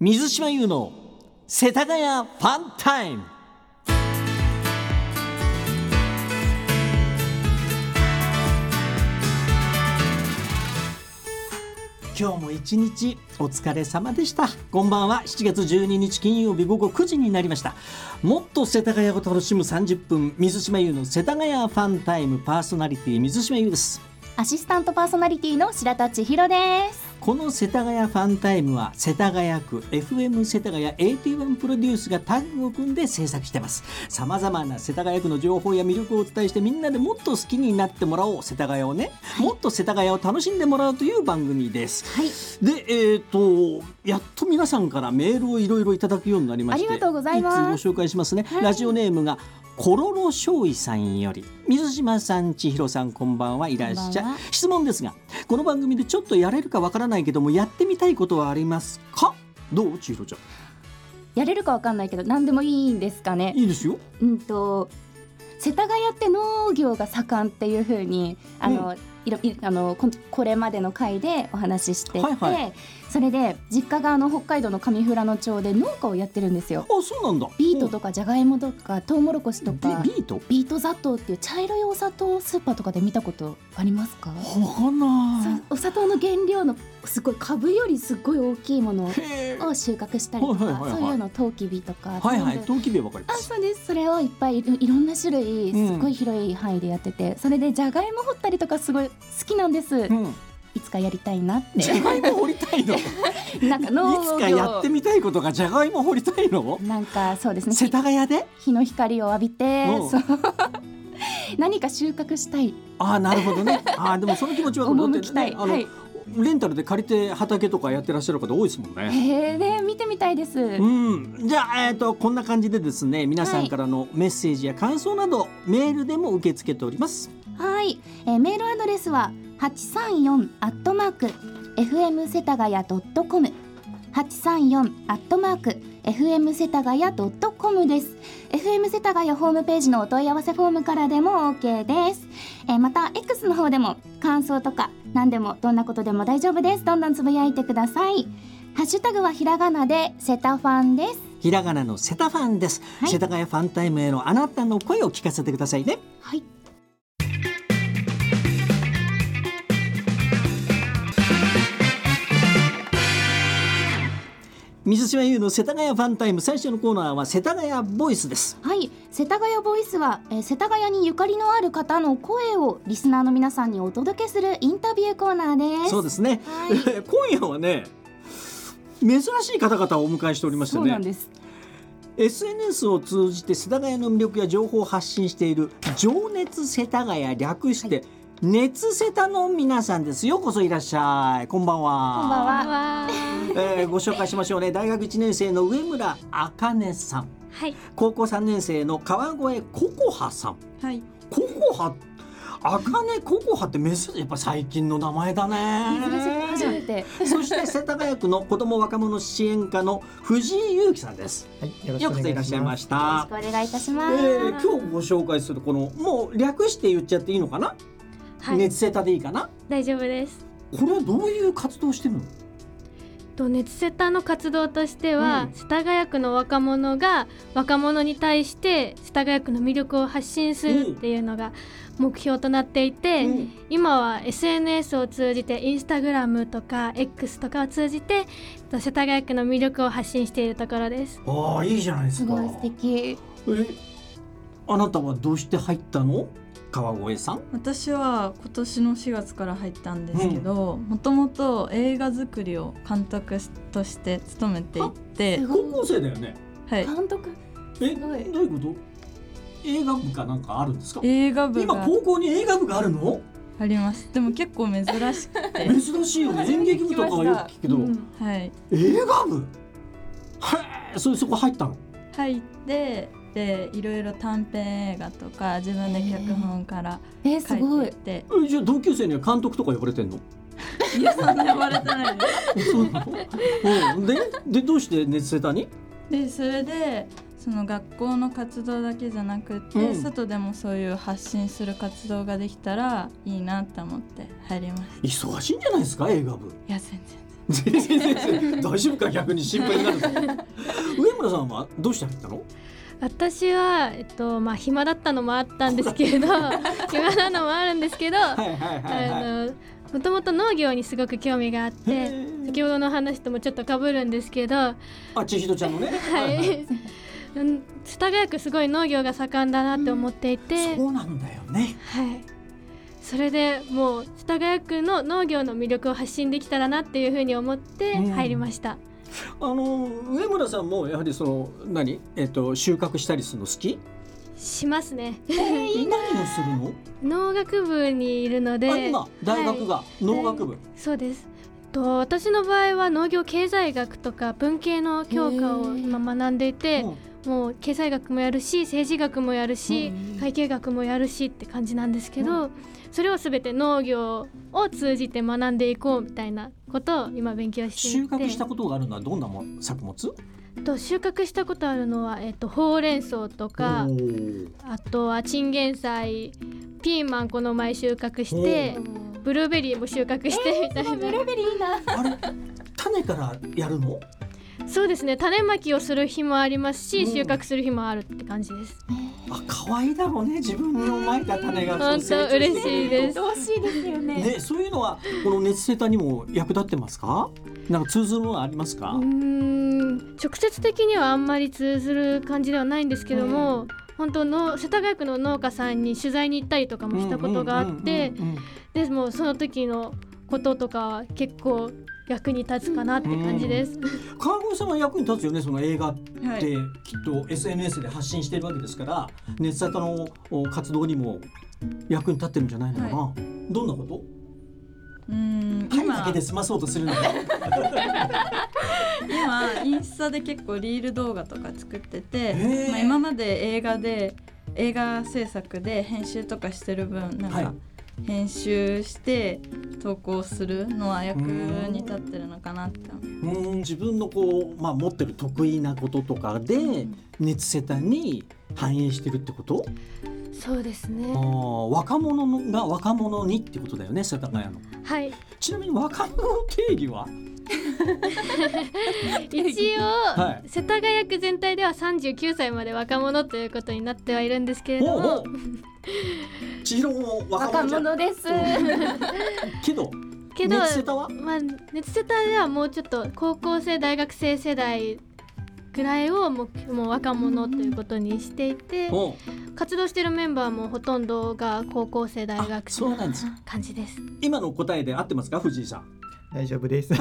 水島優の世田谷ファンタイム。今日も一日お疲れ様でした。こんばんは。7月12日金曜日午後9時になりました。もっと世田谷を楽しむ30分、水島優の世田谷ファンタイム。パーソナリティ水島優です。 アシスタントパーソナリティの白田千尋です。 この世田谷ファンタイムは世田谷区 FM 世田谷81プロデュースがタッグを組んで制作しています。さまざまな世田谷区の情報や魅力をお伝えして、みんなでもっと好きになってもらおう、世田谷をね、もっと世田谷を楽しんでもらうという番組です、はい、で、やっと皆さんからメールをいろいろいただくようになりまして、 ありがとうございます。 いつご紹介しますね、 はい、 ラジオネームがコロロ少尉さんより、水島さん、千尋さん、こんばんはいらっしゃい。質問ですが、この番組でちょっとやれるかわからないけどもやってみたいことはありますか？どう？千尋ちゃん。 やれるかわかんないけど何でもいいんですかね？ いいですよ。 世田谷って農業が盛んっていう風にこれまでの回でお話ししてて、はいはい、それで実家が北海道の上富良野町で農家をやってるんですよ。 あ、そうなんだ。 ビートとかじゃがいもとかトウモロコシとかビート砂糖っていう茶色いお砂糖をスーパーとかで見たことありますか？ わかんない。 お砂糖の原料のすごい株よりすごい大きいものを収穫したりとか、そういうのトウキビとか、 はいはい、トウキビはわかります。 そうです。それをいっぱいいろんな種類すごい広い範囲でやってて、それでじゃがいも掘ったりとかすごい好きなんです、いつかやりたいなって。 じゃがいも掘りたいの？なんか農業いつかやってみたいことがじゃがいも掘りたいの？ なんかそうですね、 世田谷で日の光を浴びて何か収穫したい。 あ、なるほどね。でもその気持ちは赴きたい、 レンタルで借りて畑とかやってらっしゃる方多いですもんね。 ね、見てみたいです。 じゃあ、こんな感じでですね、皆さんからのメッセージや感想など、メールでも受け付けております。 はい、メールアドレスは834@fm世田谷.com、 834@fm世田谷.com です。 FM 世田谷ホームページのお問い合わせフォームからでも OK です。また X の方でも感想とか何でもどんなことでも大丈夫です。どんどんつぶやいてください。ハッシュタグはひらがなでセタファンです。 ひらがなのセタファンです、世田谷ファンタイムへのあなたの声を聞かせてくださいね。 はい。 水島優の世田谷ファンタイム、最初のコーナーは世田谷ボイスです。 はい、世田谷ボイスは、世田谷にゆかりのある方の声をリスナーの皆さんにお届けするインタビューコーナーです。 そうですね、はい、今夜はね、珍しい方々をお迎えしておりましてね。 そうなんです。 SNS を通じて世田谷の魅力や情報を発信している情熱世田谷、略して、はい、熱セタの皆さんです。ようこそいらっしゃい。こんばんは。 こんばんは。 ご紹介しましょうね。大学1年生の上村茜さん、はい、高校3年生の川越ココハさん、はい、ココハ、茜ココハって珍しい、やっぱ最近の名前だね。 珍しい、初めて。 そして世田谷区の子ども若者支援課の藤井裕樹さんです、はい、よくいらっしゃいました。 よろしくお願いいたします。 今日ご紹介するこの、もう略して言っちゃっていいのかな、はい、熱セタでいいかな？ 大丈夫です。 これはどういう活動をしてるの？ 熱セタの活動としては、世田谷区の若者が若者に対して世田谷区の魅力を発信するっていうのが目標となっていて、今は SNS を通じてインスタグラムとか X とかを通じて世田谷区の魅力を発信しているところです。 いいじゃないですか。 すごい素敵。 あなたはどうして入ったの？川越さん。 私は今年の4月から入ったんですけど、もともと映画作りを監督として務めていて。 高校生だよね。 はい。 監督。 どういうこと？映画部かなんかあるんですか？ 映画部が今高校に映画部があるの？ あります。でも結構珍しくて珍しいよね。演劇部とかはよく聞くけど、 はい、 映画部、そこ入ったの？ 入ってでいろいろ短編映画とか自分で脚本から書いてて、 じゃあ同級生には監督とか呼ばれてんの？ いや、そんな呼ばれてないです。 そうなの？でどうして熱セタに？ でそれでその学校の活動だけじゃなくて、外でもそういう発信する活動ができたらいいなと思って入りました。 忙しいんじゃないですか、映画部。 いや全然全然大丈夫か、逆に心配になるぞ上村さんはどうして入ったの？ 私は、暇だったのもあったんですけど暇なのもあるんですけど、もともと農業にすごく興味があって、先ほどの話ともちょっと被るんですけど、 千尋ちゃんのね、 はい世田谷区すごい農業が盛んだなって思っていて、 そうなんだよね。 はい、それでもう世田谷区の農業の魅力を発信できたらなっていうふうに思って入りました。 上村さんもやはりその収穫したりするの好き？ しますね。 何をするの？ 農学部にいるので。 今大学が、農学部、 そうです。私の場合は農業経済学とか文系の教科を今学んでいて、もう経済学もやるし政治学もやるし会計学もやるしって感じなんですけど、それを全て農業を通じて学んでいこうみたいなことを今勉強していて。 収穫したことがあるのはどんな作物？ 収穫したことあるのは、ほうれん草とか、あとはチンゲン菜、ピーマンこの前収穫して、ブルーベリーも収穫してみたいな。 ブルーベリーいいな。 あれ種からやるの？ そうですね、種まきをする日もありますし、収穫する日もあるって感じです。 可愛いだろうね、自分のまいた種が本当嬉しいです。 欲しいですよね。 そういうのはこの熱セタにも役立ってますか？なんか通ずるものはありますか？ 直接的にはあんまり通ずる感じではないんですけども、本当の世田谷区の農家さんに取材に行ったりとかもしたことがあって、でもその時のこととかは結構役に立つかなって感じです。 川越さんは役に立つよね。その映画ってきっと SNS で発信してるわけですから、熱セタの活動にも役に立ってるんじゃないのかな、どんなこと？今だけで済まそうとするのか今インスタで結構リール動画とか作ってて、今まで映画制作で編集とかしてる分なんか、編集して投稿するのは役に立ってるのかなって思う。 自分の持ってる得意なこととかで熱セタに反映してるってこと？ そうですね。 若者が若者にってことだよね、世田谷の。 はい。 ちなみに若者の定義は？ 一応、世田谷区全体では39歳まで若者ということになってはいるんですけれども、 千尋も若者です。 けど熱セタは？ 熱セタではもうちょっと高校生大学生世代ぐらいをもう若者ということにしていて、活動しているメンバーもほとんどが高校生大学生な感じです。 今の答えで合ってますか、藤井さん？ 大丈夫です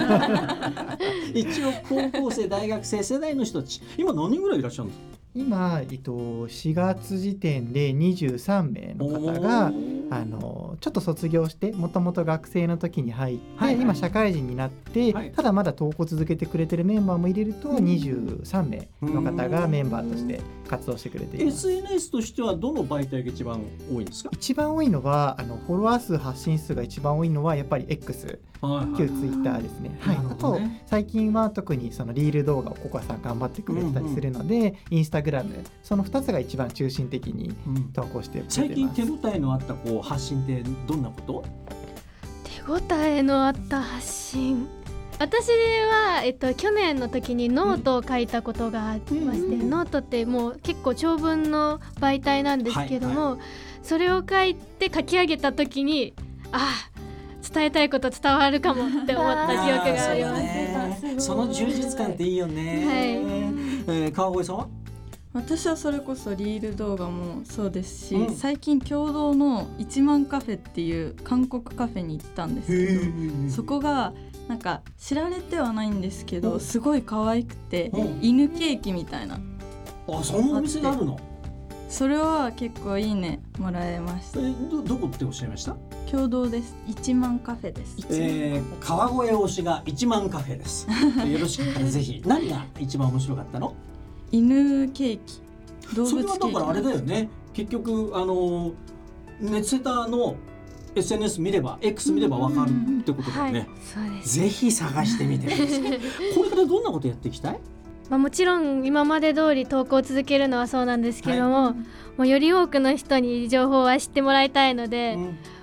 一応高校生大学生世代の人たち、今何人ぐらいいらっしゃるんですか？ 今、4月時点で23名の方がちょっと卒業してもともと学生の時に入って、今社会人になって、ただまだ投稿続けてくれてるメンバーも入れると23名の方がメンバーとして活動してくれています。 SNS としてはどの媒体が一番多いんですか？ 一番多いのはフォロワー数発信数が一番多いのはやっぱり X、旧ツイッターですね。あと最近は特にそのリール動画をココアさん頑張ってくれてたりするので、インスタグラム、その2つが一番中心的に投稿してくれてます。 最近手応えのあった発信ってどんなこと？ 手応えのあった発信、私は、去年の時にノートを書いたことがありまして、ノートってもう結構長文の媒体なんですけども、それを書いて書き上げた時に伝えたいこと伝わるかもって思った記憶があります。 その充実感っていいよね。川越さんは？ 私はそれこそリール動画もそうですし、最近共同の1万カフェっていう韓国カフェに行ったんですけど、そこがなんか知られてはないんですけど、すごい可愛くて、犬ケーキみたいな。 そんなお店があるの？ それは結構いいねもらえました。 どこっておっしゃいました？ 共同です。1万カフェです。 川越推しが1万カフェです。よろしかったらぜひ。何が一番面白かったの？ 犬ケーキ、動物ケーキ。 それはだからあれだよね。結局熱セタの SNS 見れば X 見れば分かるってことだよね。 そうです。 ぜひ探してみてください。これからどんなことやっていきたい？ もちろん今まで通り投稿を続けるのはそうなんですけども、もうより多くの人に情報は知ってもらいたいので、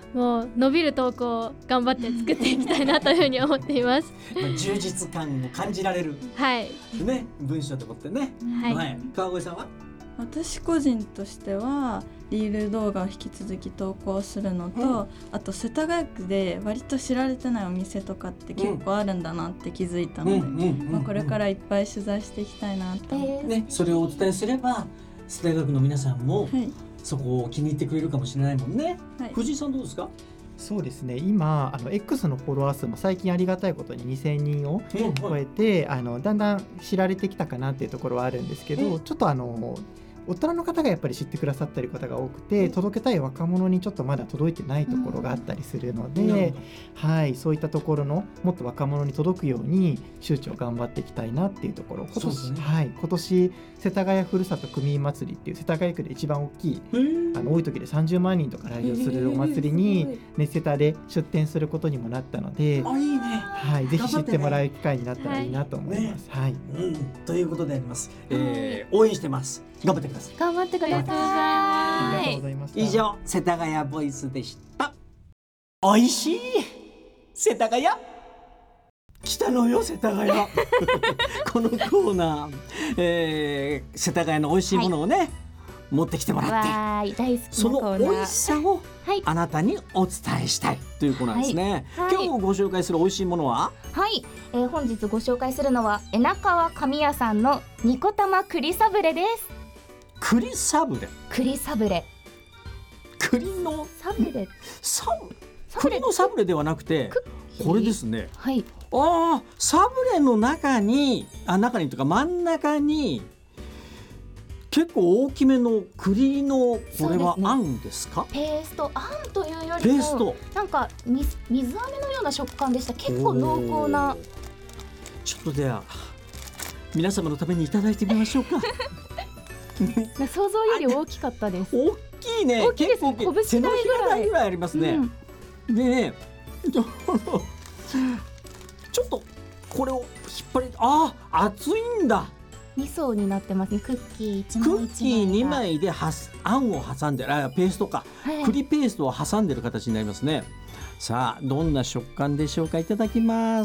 もう伸びる投稿を頑張って作っていきたいなというふうに思っています。 充実感を感じられるはいね、文章ってことでね。 はい、 川越さんは？ 私個人としてはリール動画を引き続き投稿するのと、あと世田谷区で割と知られてないお店とかって結構あるんだなって気づいたので、これからいっぱい取材していきたいなと思って、 ね、それをお伝えすれば世田谷区の皆さんもそこを気に入ってくれるかもしれないもんね。藤井さんどうですか？ そうですね、今X のフォロワー数も最近ありがたいことに2000人を超えて、だんだん知られてきたかなっていうところはあるんですけど、ちょっと大人の方がやっぱり知ってくださってる方が多くて、届けたい若者にちょっとまだ届いてないところがあったりするので、はい、そういったところのもっと若者に届くように周知を頑張っていきたいなっていうところ、今年世田谷ふるさと区民祭りっていう世田谷区で一番大きい多い時で30万人とか来場するお祭りにネセタで出展することにもなったので、はい、ぜひ知ってもらう機会になったらいいなと思います。 ということであります、応援してます。頑張ってください。 頑張ってください。 ありがとうございました。 以上、世田谷ボイスでした。おいしい世田谷来たのよ世田谷このコーナー、世田谷の美味しいものをね、持ってきてもらって、 大好きなコーナー、 その美味しさをあなたにお伝えしたいというコーナーですね。今日ご紹介する美味しいものは、 本日ご紹介するのは江中川神谷さんのニコ玉栗サブレです。 栗サブレ、 栗サブレ、 栗のサブレ、 栗のサブレではなくて、これですね。サブレの中にとか真ん中に結構大きめの栗の、これはあんですか？ ペースト、あんというよりもなんか水飴のような食感でした。結構濃厚な。 ちょっとでは皆様のためにいただいてみましょうか。 想像より大きかったです。 大きいね。 大きいです。 結構手のひらぐらいありますね。でね、ちょっとこれを引っ張り、熱いんだ。 2層になってますね。クッキー1枚クッキー2枚であんを挟んで、ペーストか、栗ペーストを挟んでる形になりますね。さあ、どんな食感でしょうか。いただきます。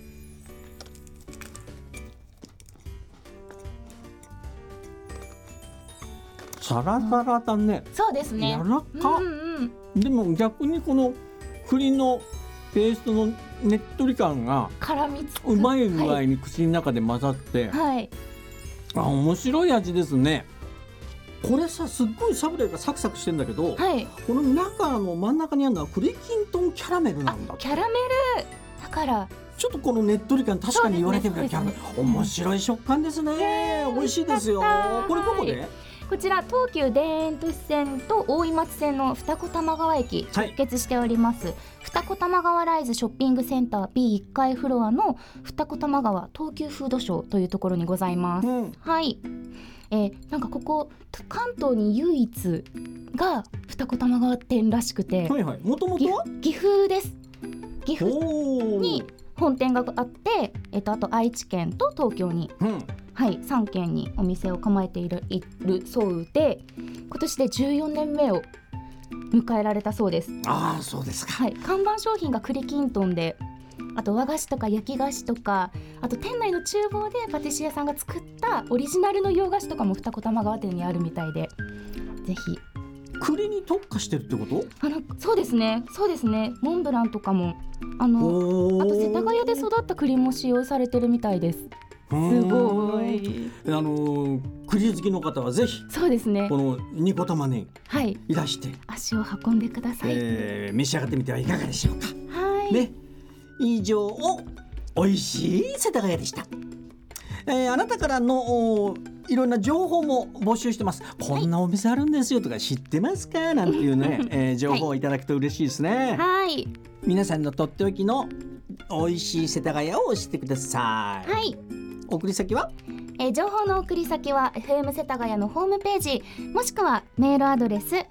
サラサラだね。 そうですね。 柔らか。でも逆にこの栗のペーストのねっとり感が絡みつく、 うまい具合に口の中で混ざって、面白い味ですね。これさ、すっごいサブレがサクサクしてんだけど、この中の真ん中にあるのは栗きんとんキャラメルなんだ。 キャラメルだからちょっとこのねっとり感、確かに言われてみたらキャラメル、面白い食感ですね。美味しいですよ。これどこで？ こちら東急田園都市線と大井町線の二子玉川駅直結しております、二子玉川ライズショッピングセンター B1 階フロアの二子玉川東急フードショーというところにございます。なんかここ関東に唯一が二子玉川店らしくて、 もともとは岐阜です。岐阜に本店があって、あと愛知県と東京に、3県にお店を構えているそうで、今年で14年目を迎えられたそうです。 そうですか。 看板商品が栗きんとんで、あと和菓子とか焼き菓子とか、あと店内の厨房でパティシエさんが作ったオリジナルの洋菓子とかも二子玉川店にあるみたいで、ぜひ。 栗に特化してるってこと？ そうですね。モンブランとかもあと世田谷で育った栗も使用されてるみたいです。すごい。栗好きの方はぜひ、そうですね、このニコ玉ね、いらして足を運んでください。召し上がってみてはいかがでしょうか。以上、おいしい世田谷でした。あなたからのいろんな情報も募集してます。こんなお店あるんですよとか、知ってますかなんていうね、情報をいただくと嬉しいですね。皆さんのとっておきの美味しい世田谷を教えてください。送り先は、情報の送り先は FM 世田谷のホームページ、もしくはメールアドレス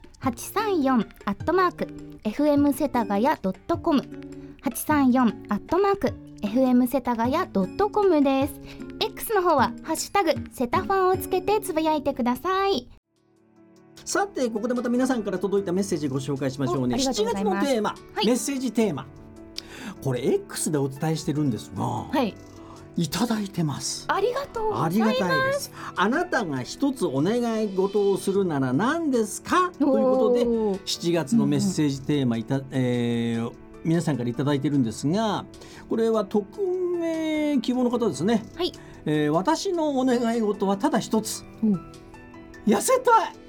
834@fm 世田谷 .com834@fm 世田谷 .com です。 X の方はハッシュタグセタファンをつけてつぶやいてください。 さてここでまた皆さんから届いたメッセージご紹介しましょうね。 ありがと 7月うございますのテーマ、 はいメッセージテーマ、これ X でお伝えしてるんですが、 はいいただいてます。 ありがとうござありいます。 がたいです。あなたが一つお願い事をするなら何ですかということでおー 7月のメッセージテーマ皆さんからいただいてるんですが、これは匿名希望の方ですね。 はい私のお願い事はただ一つ、痩せたい。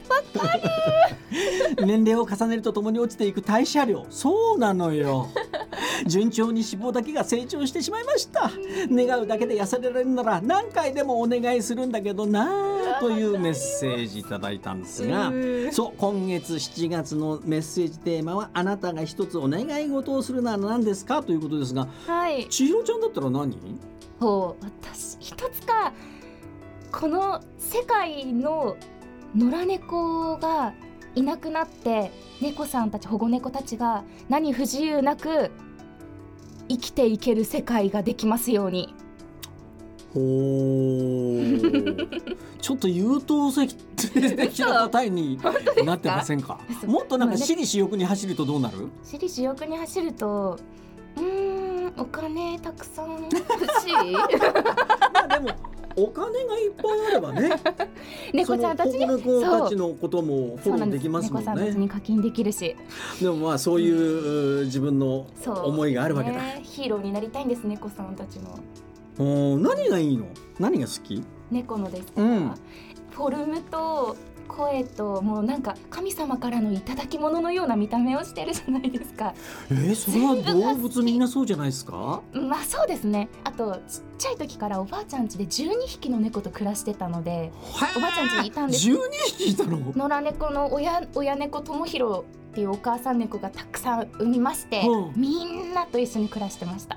年齢を重ねるとともに落ちていく代謝量。そうなのよ。順調に脂肪だけが成長してしまいました。願うだけで痩せられるなら何回でもお願いするんだけどなというメッセージいただいたんですが、そう今月7月のメッセージテーマはあなたが一つお願い事をするなら何ですかということですが、 はい千尋ちゃんだったら何？ ほう私一つか、この世界の野良猫がいなくなって猫さんたち保護猫たちが何不自由なく生きていける世界ができますように。 ほーちょっと優等生的な答えになってませんか？ 嘘もっとなんか私利私欲に走るとどうなる？ 私利私欲に走るとお金たくさん欲しいまあでもお金がいっぱいあればね猫ちゃんたちにその保護猫たちのこともフォローできますもん猫さんたちね。 に課金できるし、 でもまあそういう自分のそう思いがあるわけだ。 ね、ヒーローになりたいんです猫さんたちの。 何がいいの？何が好き？ 猫のですか、 うんフォルムと声ともうなんか神様からの頂き物のような見た目をしてるじゃないですか。 それは動物みんなそうじゃないですか？ まあそうですね。あとちっちゃい時からおばあちゃん家で12匹の猫と暮らしてたので、おばあちゃん家にいたんです。 12匹いたの？ 野良猫の親猫ともひろっていうお母さん猫がたくさん産みまして、みんなと一緒に暮らしてました。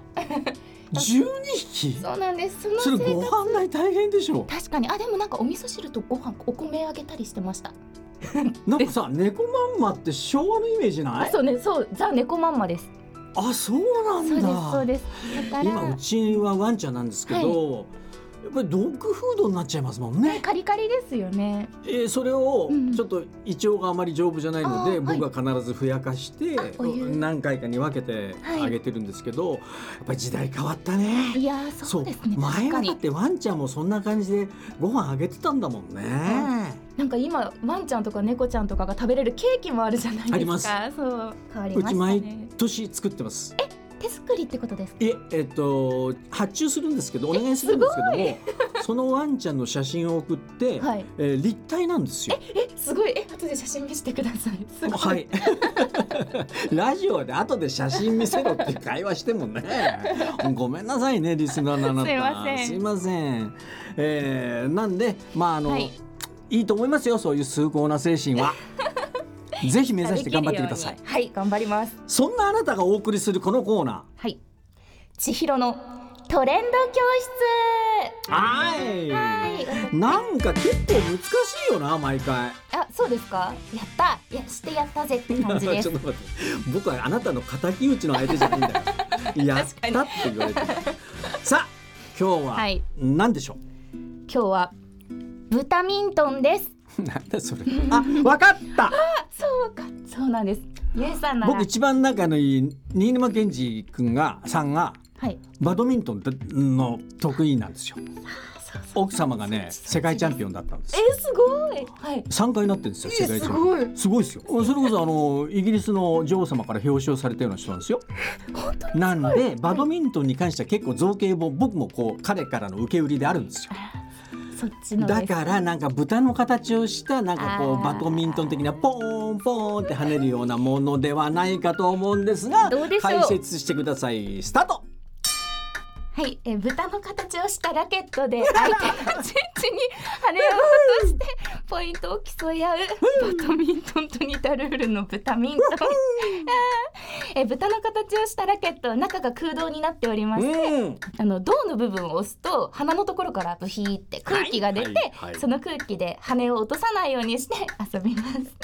12匹？ そうなんです。そそれの生活ご飯代大変でしょ？ 確かに。でもなんかお味噌汁とご飯お米あげたりしてました。 なんかさ猫まんまって昭和のイメージない？ そうね、そうザ猫まんまです。 あ、そうなんだ。 そうですそうです。だから今うちはワンちゃんなんですけど、やっぱりドッグフードになっちゃいますもんね。 カリカリですよね。 それをうんちょっと胃腸があまり丈夫じゃないので、 あーはい僕は必ずふやかしてお湯何回かに分けてあげてるんですけど、やっぱり時代変わったね。 いやーそうですね。 前確かに。 はだってワンちゃんもそんな感じでご飯あげてたんだもんね。 なんか今ワンちゃんとか猫ちゃんとかが食べれるケーキもあるじゃないですか。 あります。 そう変わりうちましたね。 毎年作ってます。 手作りってことですか？ 発注するんですけど、お願いするんですけども、そのワンちゃんの写真を送って、 はい。 立体なんですよ。 すごい。後で写真見せてください。すごい。 はい。ラジオで後で写真見せろって会話してもね、ごめんなさいねリスナーのあなた。 すいませんすいません。なんではいいいと思いますよ、そういう崇高な精神は。ぜひ目指して頑張ってください。 はい、頑張ります。 そんなあなたがお送りするこのコーナはい。千尋のトレンド教室。 ー。はい。なんか結構難しいよな毎回。 あ、そうですか。やった。してやったぜって感じでちょすっ。と待って、僕はあなたの敵討ちの相手じゃないんだよ。やったって言われてる。さあ今日ははい何でしょう？ 今日はブタミントンです。 なんだそれ。あ、わかった。 そうなんです。ゆうさんなら。 僕一番仲のいい新沼健治君さんがはい。 バドミントンの得意なんですよ。奥様がね世界チャンピオンだったんです。 すごい。はい。 3回なってるんですよ世界チャンピオン。 ごい。 すごいですよ。それこそイギリスの女王様から表彰されたような人なんですよ。なんでバドミントンに関しては結構造形も僕もこう彼からの受け売りであるんですよ。 そっちのですだからなんか豚の形をしたなんかこうバドミントン的なポーンポーンって跳ねるようなものではないかと思うんですが、 どうでしょう解説してください。スタート。 はい、豚の形をしたラケットで相手の陣地に羽を落としてポイントを競い合うバドミントンと似たルールのブタミントン。豚の形をしたラケットは中が空洞になっておりまして、胴の部分を押すと鼻のところからブヒーって空気が出て、 はいはいはいその空気で羽を落とさないようにして遊びます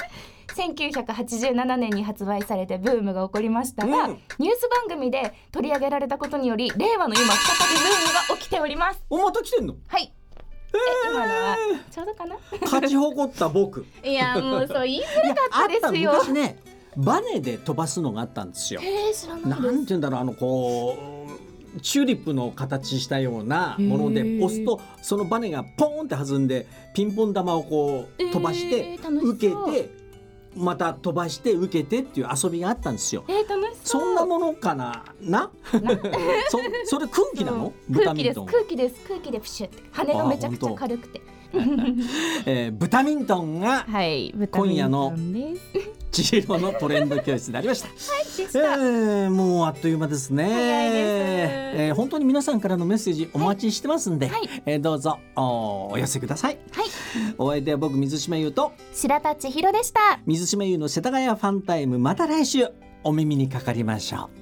。1987年に発売されてブームが起こりましたが、ニュース番組で取り上げられたことにより令和の今再びブームが起きております。 お、また来てんの？ はい。 今のはちょうどかな。 勝ち誇った僕。 いやもうそう言いづらかったですよ。 昔ねバネで飛ばすのがあったんですよ。 知らないです。 なんて言うんだろう、こうチューリップの形したようなもので押すとそのバネがポーンって弾んでピンポン玉をこう飛ばして受けてまた飛ばして受けてっていう遊びがあったんですよ。 楽しそう。 そんなものかなそれ空気なの？ 空気です。空気です。空気でプシュって羽がめちゃくちゃ軽くて。 ブタミントンがはい今夜の千尋のトレンド教室でありました。もうあっという間ですね。 早いです。 本当に皆さんからのメッセージお待ちしてますんで、どうぞ お寄せください。お相手は僕水島優と白田千尋でした。 水島優の世田谷ファンタイム、また来週お耳にかかりましょう。